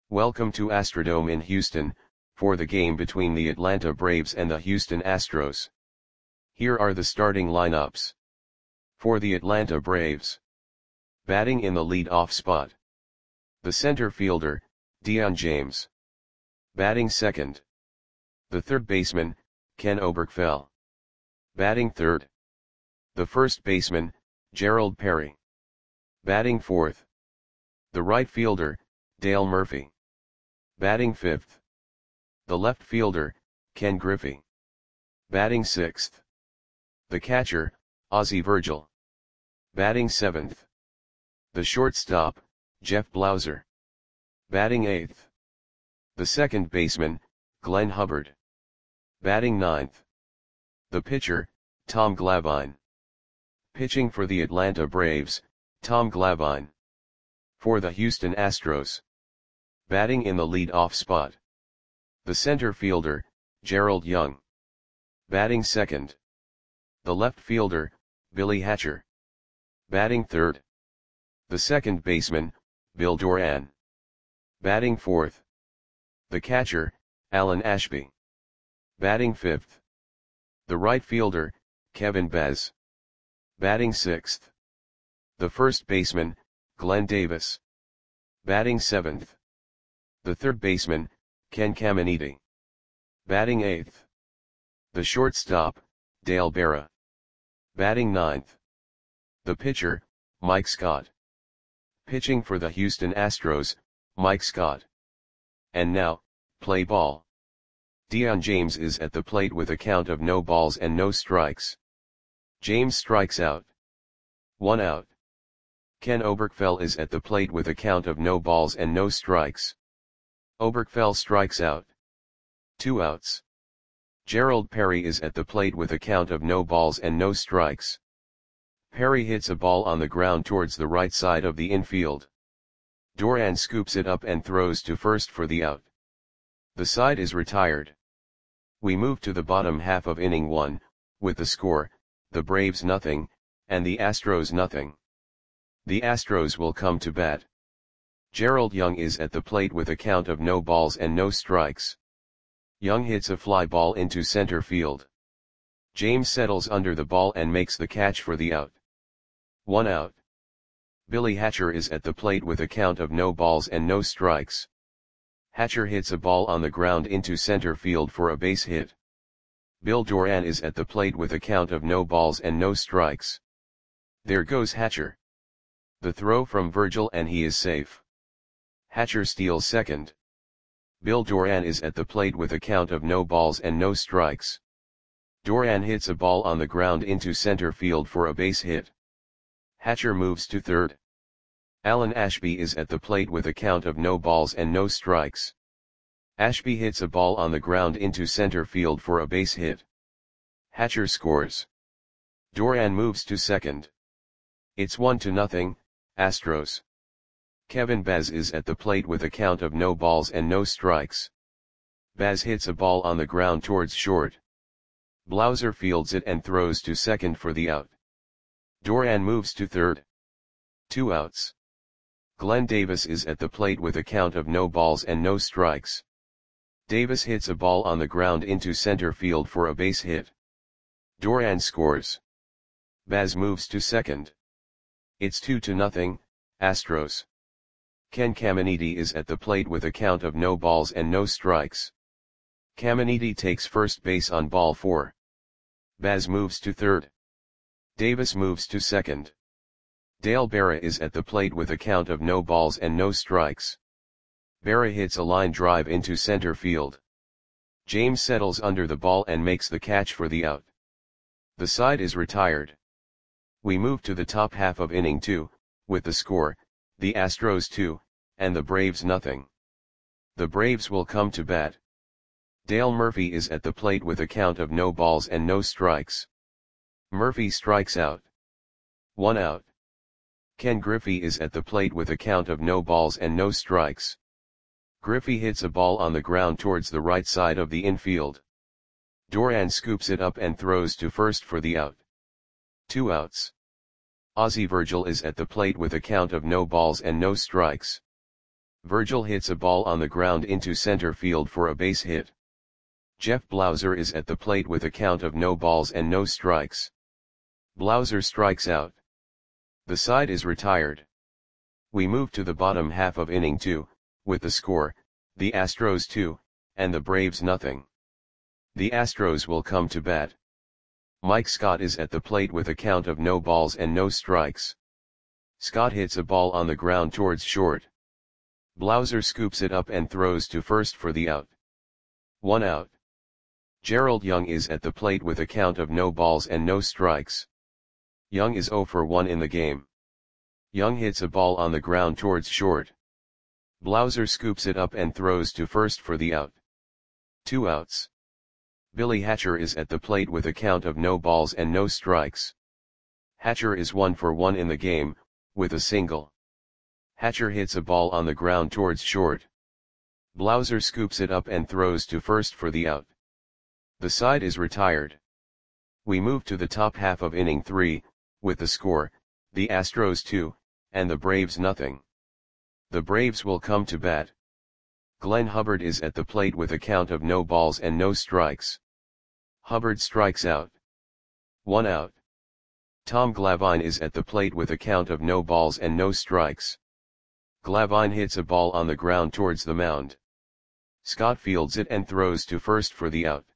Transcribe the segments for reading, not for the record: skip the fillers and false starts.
Welcome to Astrodome in Houston, for the game between the Atlanta Braves and the Houston Astros. Here are the starting lineups. For the Atlanta Braves. Batting in the lead-off spot. The center fielder, Dion James. Batting second. The third baseman, Ken Oberkfell. Batting third. The first baseman, Gerald Perry. Batting fourth. The right fielder, Dale Murphy. Batting fifth. The left fielder, Ken Griffey. Batting sixth. The catcher, Ozzie Virgil. Batting seventh. The shortstop, Jeff Blauser. Batting eighth. The second baseman, Glenn Hubbard. Batting ninth. The pitcher, Tom Glavine. Pitching for the Atlanta Braves, Tom Glavine. For the Houston Astros. Batting in the lead-off spot. The center fielder, Gerald Young. Batting second. The left fielder, Billy Hatcher. Batting third. The second baseman, Bill Doran. Batting fourth. The catcher, Alan Ashby. Batting fifth. The right fielder, Kevin Bez. Batting sixth. The first baseman, Glenn Davis. Batting seventh. The third baseman, Ken Caminiti. Batting eighth. The shortstop, Dale Berra. Batting ninth. The pitcher, Mike Scott. Pitching for the Houston Astros, Mike Scott. And now, play ball. Dion James is at the plate with a count of no balls and no strikes. James strikes out. 1 out. Ken Oberkfell is at the plate with a count of no balls and no strikes. Oberkfell strikes out. 2 outs. Gerald Perry is at the plate with a count of no balls and no strikes. Perry hits a ball on the ground towards the right side of the infield. Doran scoops it up and throws to first for the out. The side is retired. We move to the bottom half of inning 1, with the score, the Braves nothing, and the Astros nothing. The Astros will come to bat. Gerald Young is at the plate with a count of no balls and no strikes. Young hits a fly ball into center field. James settles under the ball and makes the catch for the out. 1 out. Billy Hatcher is at the plate with a count of no balls and no strikes. Hatcher hits a ball on the ground into center field for a base hit. Bill Doran is at the plate with a count of no balls and no strikes. There goes Hatcher. The throw from Virgil and he is safe. Hatcher steals second. Bill Doran is at the plate with a count of no balls and no strikes. Doran hits a ball on the ground into center field for a base hit. Hatcher moves to third. Alan Ashby is at the plate with a count of no balls and no strikes. Ashby hits a ball on the ground into center field for a base hit. Hatcher scores. Doran moves to second. It's 1-0, Astros. Kevin Bez is at the plate with a count of no balls and no strikes. Bez hits a ball on the ground towards short. Blauser fields it and throws to second for the out. Doran moves to third. 2 outs. Glenn Davis is at the plate with a count of no balls and no strikes. Davis hits a ball on the ground into center field for a base hit. Doran scores. Baz moves to second. It's 2-0, Astros. Ken Caminiti is at the plate with a count of no balls and no strikes. Caminiti takes first base on ball 4. Baz moves to third. Davis moves to second. Dale Berra is at the plate with a count of no balls and no strikes. Berra hits a line drive into center field. James settles under the ball and makes the catch for the out. The side is retired. We move to the top half of inning 2, with the score, the Astros 2, and the Braves nothing. The Braves will come to bat. Dale Murphy is at the plate with a count of no balls and no strikes. Murphy strikes out. 1 out. Ken Griffey is at the plate with a count of no balls and no strikes. Griffey hits a ball on the ground towards the right side of the infield. Doran scoops it up and throws to first for the out. 2 outs. Ozzie Virgil is at the plate with a count of no balls and no strikes. Virgil hits a ball on the ground into center field for a base hit. Jeff Blauser is at the plate with a count of no balls and no strikes. Blauser strikes out. The side is retired. We move to the bottom half of inning 2, with the score, the Astros 2, and the Braves nothing. The Astros will come to bat. Mike Scott is at the plate with a count of no balls and no strikes. Scott hits a ball on the ground towards short. Blauser scoops it up and throws to first for the out. 1 out. Gerald Young is at the plate with a count of no balls and no strikes. Young is 0 for 1 in the game. Young hits a ball on the ground towards short. Blauser scoops it up and throws to first for the out. 2 outs. Billy Hatcher is at the plate with a count of no balls and no strikes. Hatcher is 1 for 1 in the game, with a single. Hatcher hits a ball on the ground towards short. Blauser scoops it up and throws to first for the out. The side is retired. We move to the top half of inning 3, with the score, the Astros 2, and the Braves nothing. The Braves will come to bat. Glenn Hubbard is at the plate with a count of no balls and no strikes. Hubbard strikes out. 1 out. Tom Glavine is at the plate with a count of no balls and no strikes. Glavine hits a ball on the ground towards the mound. Scott fields it and throws to first for the out.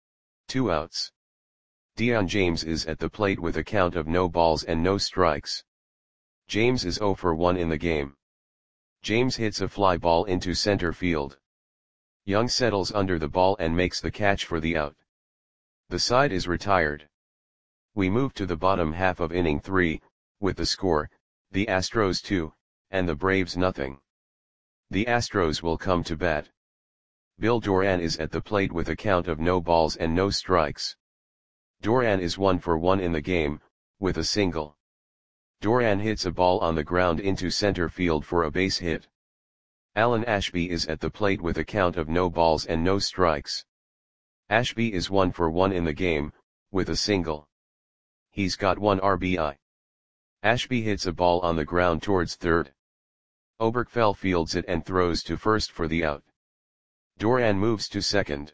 2 outs. Dion James is at the plate with a count of no balls and no strikes. James is 0 for 1 in the game. James hits a fly ball into center field. Young settles under the ball and makes the catch for the out. The side is retired. We move to the bottom half of inning 3, with the score, the Astros 2, and the Braves nothing. The Astros will come to bat. Bill Doran is at the plate with a count of no balls and no strikes. Doran is 1 for 1 in the game, with a single. Doran hits a ball on the ground into center field for a base hit. Alan Ashby is at the plate with a count of no balls and no strikes. Ashby is 1 for 1 in the game, with a single. He's got 1 RBI. Ashby hits a ball on the ground towards third. Oberkfell fields it and throws to first for the out. Doran moves to second.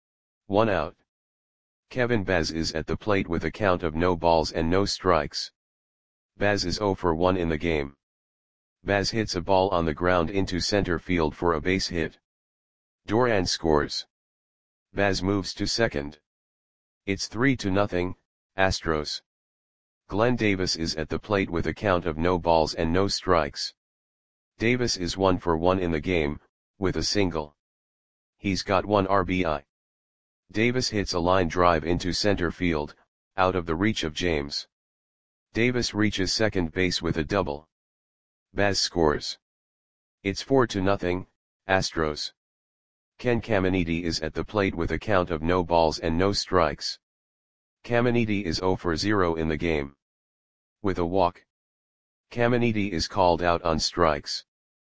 1 out. Kevin Baz is at the plate with a count of no balls and no strikes. Baz is 0 for 1 in the game. Baz hits a ball on the ground into center field for a base hit. Doran scores. Baz moves to second. It's 3-0, Astros. Glenn Davis is at the plate with a count of no balls and no strikes. Davis is 1 for 1 in the game, with a single. He's got 1 RBI. Davis hits a line drive into center field, out of the reach of James. Davis reaches second base with a double. Baz scores. It's 4-0, Astros. Ken Caminiti is at the plate with a count of no balls and no strikes. Caminiti is 0 for 0 in the game. With a walk. Caminiti is called out on strikes.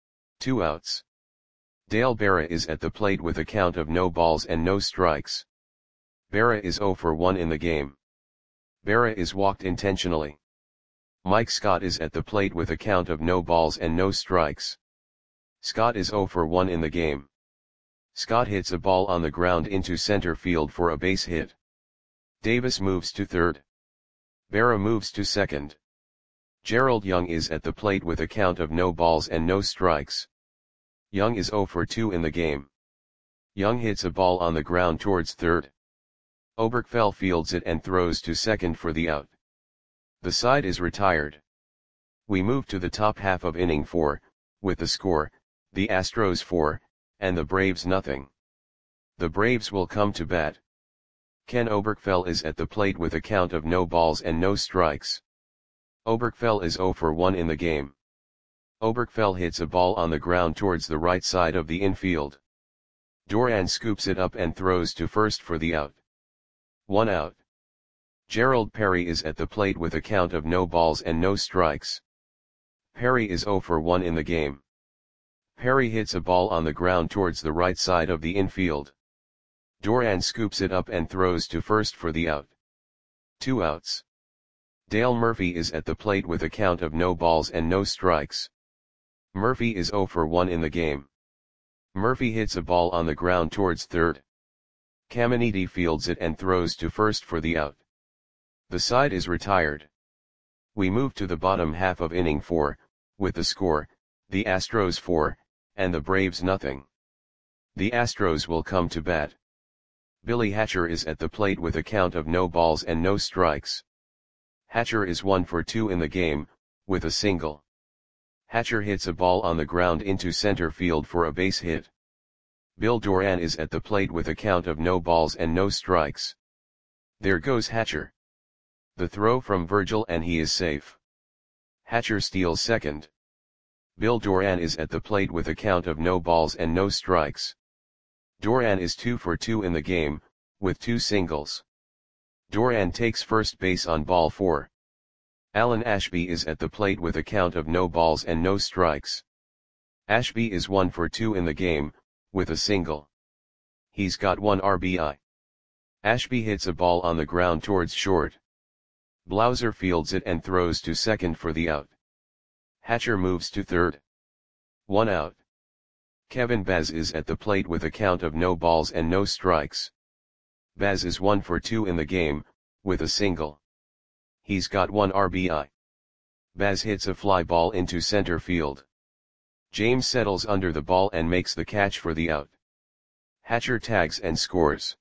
2 outs. Dale Berra is at the plate with a count of no balls and no strikes. Berra is 0 for 1 in the game. Berra is walked intentionally. Mike Scott is at the plate with a count of no balls and no strikes. Scott is 0 for 1 in the game. Scott hits a ball on the ground into center field for a base hit. Davis moves to third. Berra moves to second. Gerald Young is at the plate with a count of no balls and no strikes. Young is 0 for 2 in the game. Young hits a ball on the ground towards third. Oberkfell fields it and throws to second for the out. The side is retired. We move to the top half of inning 4, with the score, the Astros 4, and the Braves nothing. The Braves will come to bat. Ken Oberkfell is at the plate with a count of no balls and no strikes. Oberkfell is 0 for 1 in the game. Oberkfell hits a ball on the ground towards the right side of the infield. Doran scoops it up and throws to first for the out. 1 out. Gerald Perry is at the plate with a count of no balls and no strikes. Perry is 0 for 1 in the game. Perry hits a ball on the ground towards the right side of the infield. Doran scoops it up and throws to first for the out. 2 outs. Dale Murphy is at the plate with a count of no balls and no strikes. Murphy is 0 for 1 in the game. Murphy hits a ball on the ground towards third. Caminiti fields it and throws to first for the out. The side is retired. We move to the bottom half of inning 4, with the score, the Astros 4, and the Braves nothing. The Astros will come to bat. Billy Hatcher is at the plate with a count of no balls and no strikes. Hatcher is 1 for 2 in the game, with a single. Hatcher hits a ball on the ground into center field for a base hit. Bill Doran is at the plate with a count of no balls and no strikes. There goes Hatcher. The throw from Virgil and he is safe. Hatcher steals second. Bill Doran is at the plate with a count of no balls and no strikes. Doran is 2 for 2 in the game, with 2 singles. Doran takes first base on ball 4. Alan Ashby is at the plate with a count of no balls and no strikes. Ashby is 1 for 2 in the game, with a single. He's got 1 RBI. Ashby hits a ball on the ground towards short. Blauser fields it and throws to second for the out. Hatcher moves to third. 1 out. Kevin Baz is at the plate with a count of no balls and no strikes. Baz is 1 for 2 in the game, with a single. He's got 1 RBI. Baz hits a fly ball into center field. James settles under the ball and makes the catch for the out. Hatcher tags and scores.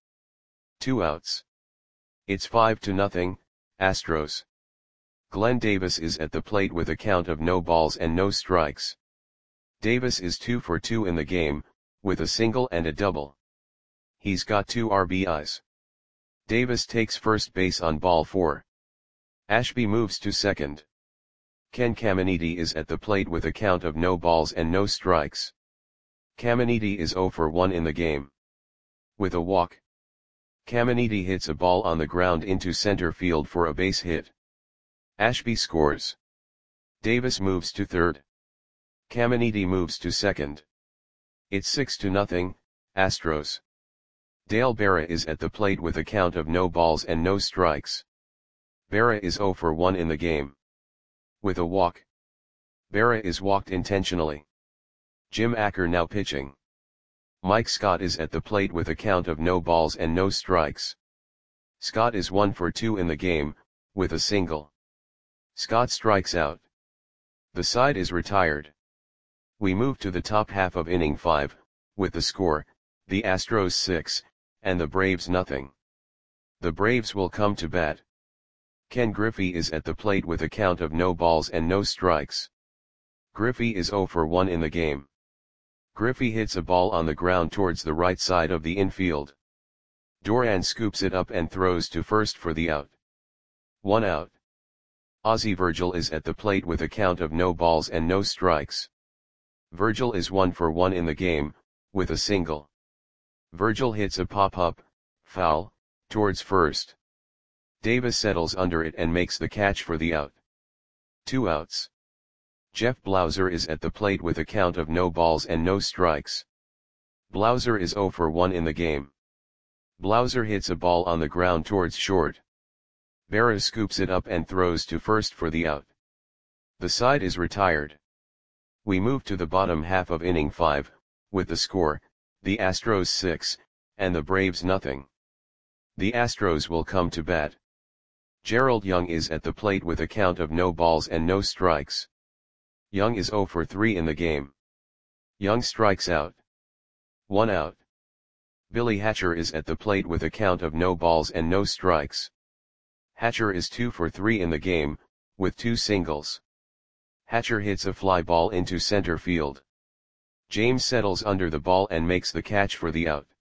2 outs. It's 5-0, Astros. Glenn Davis is at the plate with a count of no balls and no strikes. Davis is 2 for 2 in the game, with a single and a double. He's got 2 RBIs. Davis takes first base on ball 4. Ashby moves to second. Ken Caminiti is at the plate with a count of no balls and no strikes. Caminiti is 0 for 1 in the game. With a walk. Caminiti hits a ball on the ground into center field for a base hit. Ashby scores. Davis moves to third. Caminiti moves to second. It's 6-0, Astros. Dale Berra is at the plate with a count of no balls and no strikes. Berra is 0 for 1 in the game. With a walk. Berra is walked intentionally. Jim Acker now pitching. Mike Scott is at the plate with a count of no balls and no strikes. Scott is 1 for 2 in the game, with a single. Scott strikes out. The side is retired. We move to the top half of inning 5, with the score, the Astros 6, and the Braves nothing. The Braves will come to bat. Ken Griffey is at the plate with a count of no balls and no strikes. Griffey is 0 for 1 in the game. Griffey hits a ball on the ground towards the right side of the infield. Doran scoops it up and throws to first for the out. 1 out. Ozzie Virgil is at the plate with a count of no balls and no strikes. Virgil is 1 for 1 in the game, with a single. Virgil hits a pop-up, foul, towards first. Davis settles under it and makes the catch for the out. 2 outs. Jeff Blauser is at the plate with a count of no balls and no strikes. Blauser is 0 for 1 in the game. Blauser hits a ball on the ground towards short. Berra scoops it up and throws to first for the out. The side is retired. We move to the bottom half of inning 5, with the score, the Astros 6, and the Braves nothing. The Astros will come to bat. Gerald Young is at the plate with a count of no balls and no strikes. Young is 0 for 3 in the game. Young strikes out. 1 out. Billy Hatcher is at the plate with a count of no balls and no strikes. Hatcher is 2 for 3 in the game, with 2 singles. Hatcher hits a fly ball into center field. James settles under the ball and makes the catch for the out.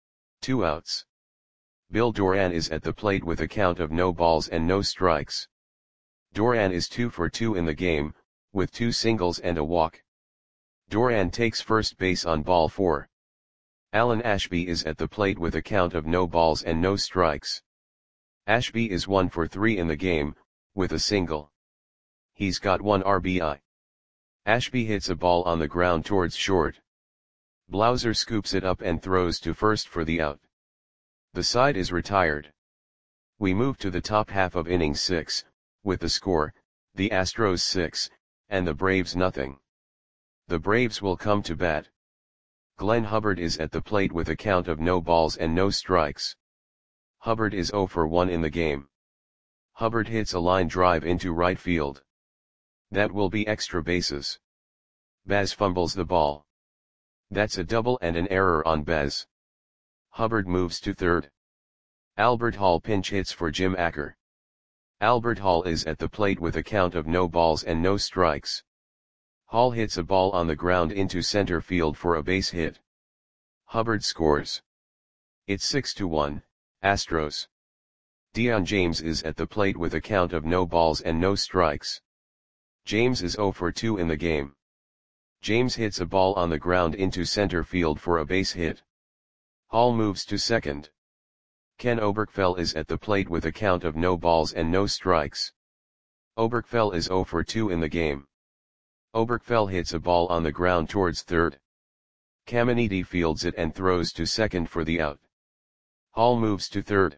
2 outs. Bill Doran is at the plate with a count of no balls and no strikes. Doran is 2 for 2 in the game, with 2 singles and a walk. Doran takes first base on ball 4. Alan Ashby is at the plate with a count of no balls and no strikes. Ashby is 1 for 3 in the game, with a single. He's got 1 RBI. Ashby hits a ball on the ground towards short. Blauser scoops it up and throws to first for the out. The side is retired. We move to the top half of inning 6, with the score, the Astros 6, and the Braves nothing. The Braves will come to bat. Glenn Hubbard is at the plate with a count of no balls and no strikes. Hubbard is 0 for 1 in the game. Hubbard hits a line drive into right field. That will be extra bases. Baz fumbles the ball. That's a double and an error on Baz. Hubbard moves to third. Albert Hall pinch hits for Jim Acker. Albert Hall is at the plate with a count of no balls and no strikes. Hall hits a ball on the ground into center field for a base hit. Hubbard scores. It's 6-1, Astros. Dion James is at the plate with a count of no balls and no strikes. James is 0 for 2 in the game. James hits a ball on the ground into center field for a base hit. Hall moves to second. Ken Oberkfell is at the plate with a count of no balls and no strikes. Oberkfell is 0 for 2 in the game. Oberkfell hits a ball on the ground towards third. Caminiti fields it and throws to second for the out. Hall moves to third.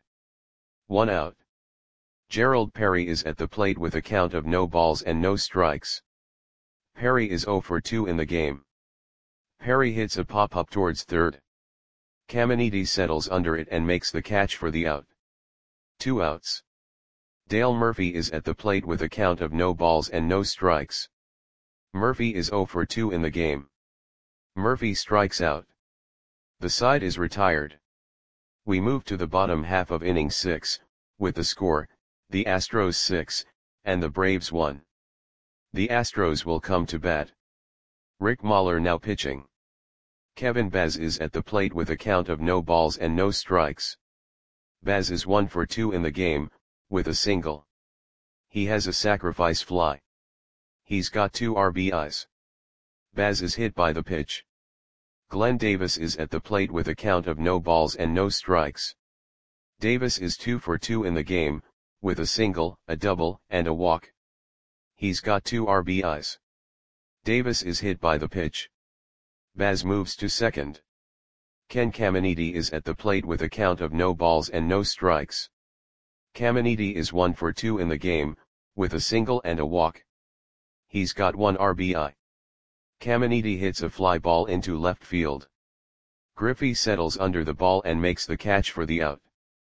1 out. Gerald Perry is at the plate with a count of no balls and no strikes. Perry is 0 for 2 in the game. Perry hits a pop-up towards third. Caminiti settles under it and makes the catch for the out. 2 outs. Dale Murphy is at the plate with a count of no balls and no strikes. Murphy is 0 for 2 in the game. Murphy strikes out. The side is retired. We move to the bottom half of inning 6, with the score, the Astros 6, and the Braves 1. The Astros will come to bat. Rick Mahler now pitching. Kevin Baz is at the plate with a count of no balls and no strikes. Baz is 1 for 2 in the game, with a single. He has a sacrifice fly. He's got 2 RBIs. Baz is hit by the pitch. Glenn Davis is at the plate with a count of no balls and no strikes. Davis is 2 for 2 in the game, with a single, a double, and a walk. He's got 2 RBIs. Davis is hit by the pitch. Baz moves to second. Ken Caminiti is at the plate with a count of no balls and no strikes. Caminiti is 1 for 2 in the game, with a single and a walk. He's got 1 RBI. Caminiti hits a fly ball into left field. Griffey settles under the ball and makes the catch for the out.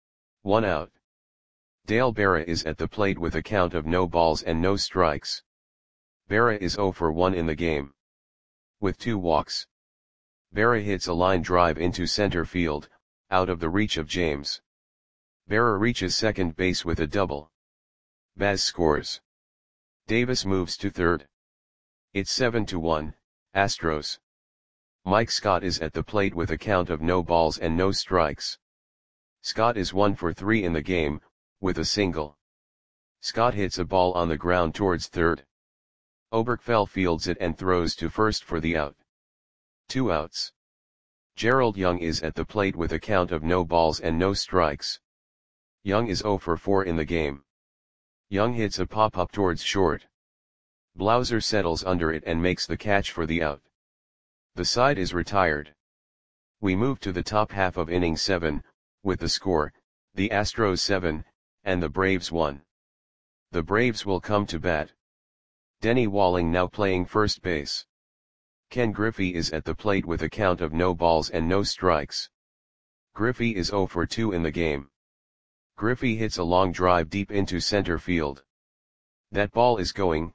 1 out. Dale Berra is at the plate with a count of no balls and no strikes. Berra is 0 for 1 in the game. With 2 walks. Berra hits a line drive into center field, out of the reach of James. Berra reaches second base with a double. Baz scores. Davis moves to third. It's 7-1, Astros. Mike Scott is at the plate with a count of no balls and no strikes. Scott is 1 for 3 in the game, with a single. Scott hits a ball on the ground towards third. Oberkfell fields it and throws to first for the out. 2 outs. Gerald Young is at the plate with a count of no balls and no strikes. Young is 0 for 4 in the game. Young hits a pop-up towards short. Blauser settles under it and makes the catch for the out. The side is retired. We move to the top half of inning 7, with the score, the Astros 7, and the Braves 1. The Braves will come to bat. Denny Walling now playing first base. Ken Griffey is at the plate with a count of no balls and no strikes. Griffey is 0 for 2 in the game. Griffey hits a long drive deep into center field. That ball is gone.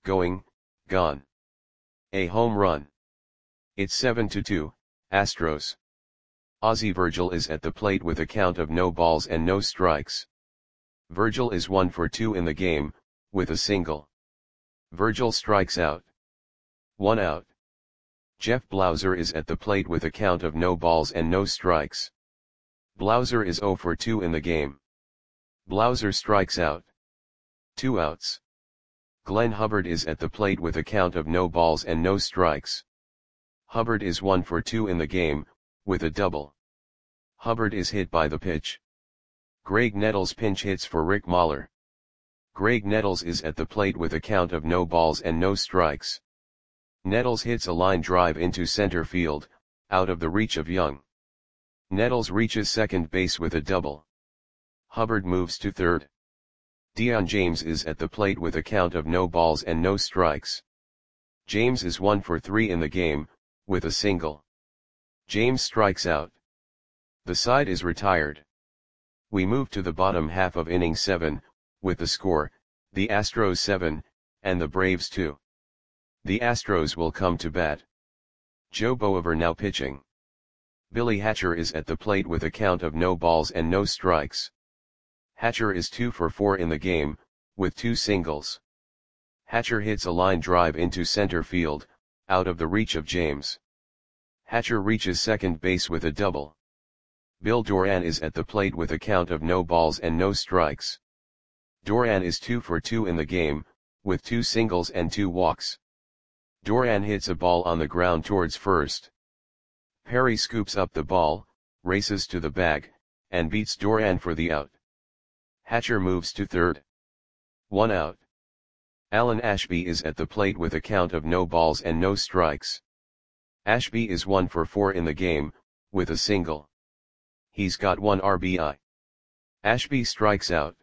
A home run. It's 7-2, Astros. Ozzie Virgil is at the plate with a count of no balls and no strikes. Virgil is 1 for 2 in the game, with a single. Virgil strikes out. 1 out. Jeff Blauser is at the plate with a count of no balls and no strikes. Blauser is 0 for 2 in the game. Blauser strikes out. 2 outs. Glenn Hubbard is at the plate with a count of no balls and no strikes. Hubbard is 1 for 2 in the game, with a double. Hubbard is hit by the pitch. Greg Nettles pinch hits for Rick Mahler. Greg Nettles is at the plate with a count of no balls and no strikes. Nettles hits a line drive into center field, out of the reach of Young. Nettles reaches second base with a double. Hubbard moves to third. Dion James is at the plate with a count of no balls and no strikes. James is 1 for 3 in the game, with a single. James strikes out. The side is retired. We move to the bottom half of inning 7, with the score, the Astros 7, and the Braves 2. The Astros will come to bat. Joe Boever now pitching. Billy Hatcher is at the plate with a count of no balls and no strikes. Hatcher is 2 for 4 in the game, with 2 singles. Hatcher hits a line drive into center field, out of the reach of James. Hatcher reaches second base with a double. Bill Doran is at the plate with a count of no balls and no strikes. Doran is 2 for 2 in the game, with 2 singles and 2 walks. Doran hits a ball on the ground towards first. Perry scoops up the ball, races to the bag, and beats Doran for the out. Hatcher moves to third. 1 out. Alan Ashby is at the plate with a count of no balls and no strikes. Ashby is 1 for 4 in the game, with a single. He's got 1 RBI. Ashby strikes out.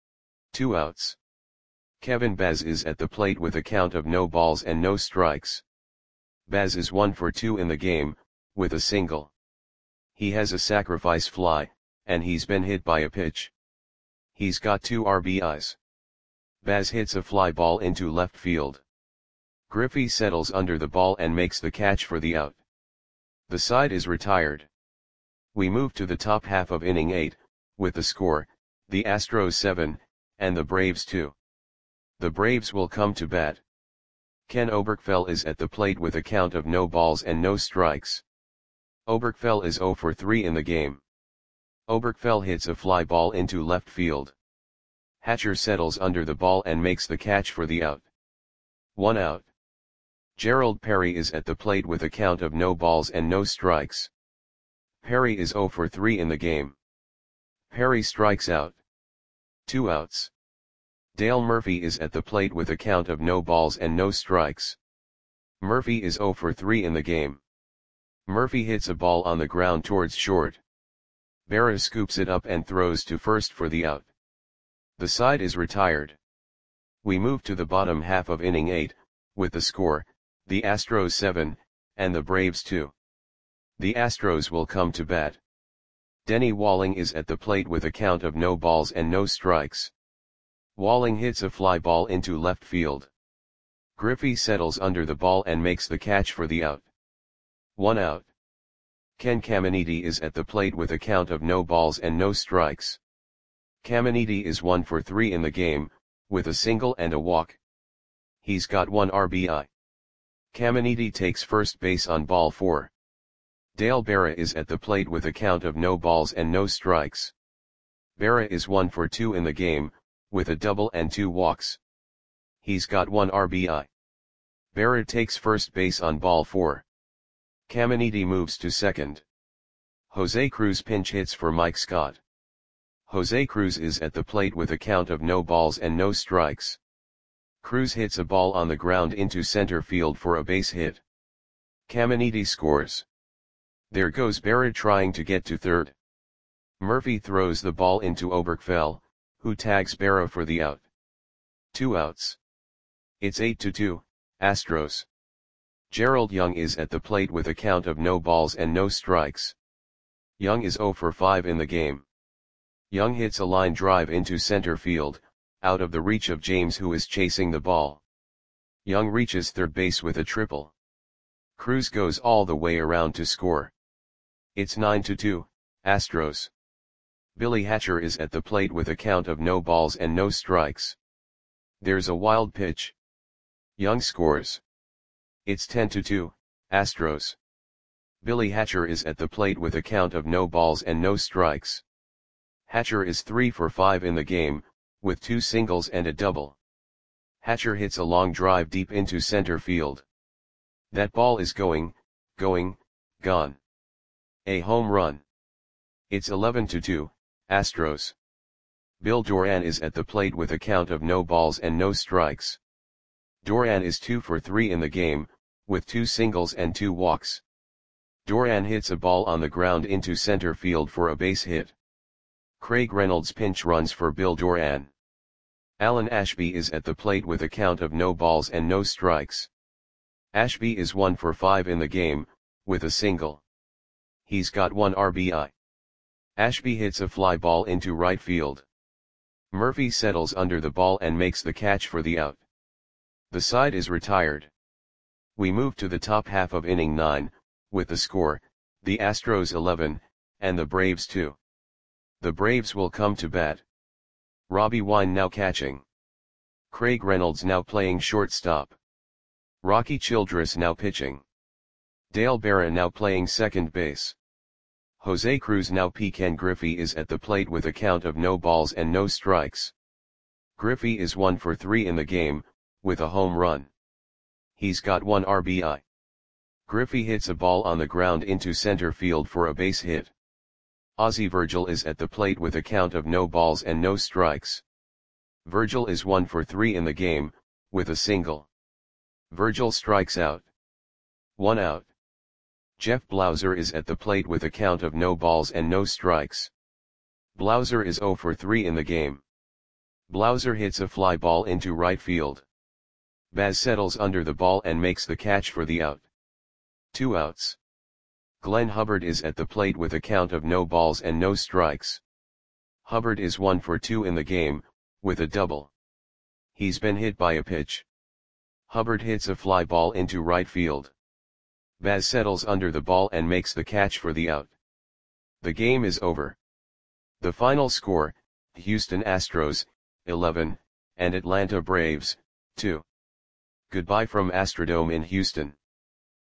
2 outs. Kevin Baz is at the plate with a count of no balls and no strikes. Baz is 1 for 2 in the game, with a single. He has a sacrifice fly, and he's been hit by a pitch. He's got 2 RBIs. Baz hits a fly ball into left field. Griffey settles under the ball and makes the catch for the out. The side is retired. We move to the top half of inning 8, with the score, the Astros 7, and the Braves 2. The Braves will come to bat. Ken Oberkfell is at the plate with a count of no balls and no strikes. Oberkfell is 0 for 3 in the game. Oberkfell hits a fly ball into left field. Hatcher settles under the ball and makes the catch for the out. 1 out. Gerald Perry is at the plate with a count of no balls and no strikes. Perry is 0 for 3 in the game. Perry strikes out. 2 outs. Dale Murphy is at the plate with a count of no balls and no strikes. Murphy is 0 for 3 in the game. Murphy hits a ball on the ground towards short. Berra scoops it up and throws to first for the out. The side is retired. We move to the bottom half of inning 8, with the score, the Astros 7, and the Braves 2. The Astros will come to bat. Denny Walling is at the plate with a count of no balls and no strikes. Walling hits a fly ball into left field. Griffey settles under the ball and makes the catch for the out. 1 out. Ken Caminiti is at the plate with a count of no balls and no strikes. Caminiti is 1 for 3 in the game, with a single and a walk. He's got 1 RBI. Caminiti takes first base on ball 4. Dale Berra is at the plate with a count of no balls and no strikes. Berra is 1 for 2 in the game, with a double and 2 walks. He's got 1 RBI. Berra takes first base on ball 4. Caminiti moves to second. Jose Cruz pinch hits for Mike Scott. Jose Cruz is at the plate with a count of no balls and no strikes. Cruz hits a ball on the ground into center field for a base hit. Caminiti scores. There goes Berra trying to get to third. Murphy throws the ball into Oberkfell, who tags Berra for the out. 2 outs. It's 8-2, Astros. Gerald Young is at the plate with a count of no balls and no strikes. Young is 0 for 5 in the game. Young hits a line drive into center field, out of the reach of James, who is chasing the ball. Young reaches third base with a triple. Cruz goes all the way around to score. It's 9-2, Astros. Billy Hatcher is at the plate with a count of no balls and no strikes. There's a wild pitch. Young scores. It's 10-2, Astros. Billy Hatcher is at the plate with a count of no balls and no strikes. Hatcher is 3 for 5 in the game, with 2 singles and a double. Hatcher hits a long drive deep into center field. That ball is gone. A home run. It's 11-2, Astros. Bill Doran is at the plate with a count of no balls and no strikes. Doran is 2 for 3 in the game, with 2 singles and 2 walks. Doran hits a ball on the ground into center field for a base hit. Craig Reynolds pinch runs for Bill Doran. Alan Ashby is at the plate with a count of no balls and no strikes. Ashby is 1 for 5 in the game, with a single. He's got 1 RBI. Ashby hits a fly ball into right field. Murphy settles under the ball and makes the catch for the out. The side is retired. We move to the top half of inning 9, with the score, the Astros 11, and the Braves 2. The Braves will come to bat. Robbie Wine now catching. Craig Reynolds now playing shortstop. Rocky Childress now pitching. Dale Berra now playing second base. Jose Cruz now. Ken Griffey is at the plate with a count of no balls and no strikes. Griffey is 1 for 3 in the game, with a home run. He's got 1 RBI. Griffey hits a ball on the ground into center field for a base hit. Ozzie Virgil is at the plate with a count of no balls and no strikes. Virgil is 1 for 3 in the game, with a single. Virgil strikes out. 1 out. Jeff Blauser is at the plate with a count of no balls and no strikes. Blauser is 0 for 3 in the game. Blauser hits a fly ball into right field. Baz settles under the ball and makes the catch for the out. 2 outs. Glenn Hubbard is at the plate with a count of no balls and no strikes. Hubbard is 1 for 2 in the game, with a double. He's been hit by a pitch. Hubbard hits a fly ball into right field. Baz settles under the ball and makes the catch for the out. The game is over. The final score, Houston Astros, 11, and Atlanta Braves, 2. Goodbye from Astrodome in Houston.